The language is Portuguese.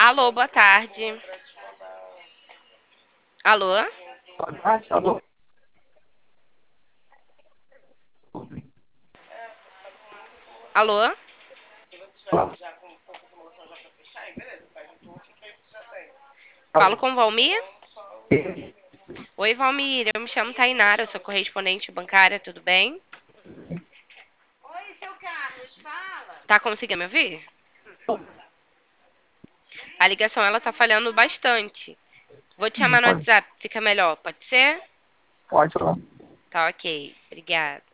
Alô, boa tarde. Alô? Ah, alô? Alô? Falo Alô? com Valmir? Oi, Valmir. Eu me chamo Tainara, eu sou correspondente bancária, tudo bem? Tá conseguindo me ouvir? A ligação ela tá falhando bastante. Vou te chamar no Pode, WhatsApp, fica melhor, pode ser? pode falar. Tá ok. Obrigada.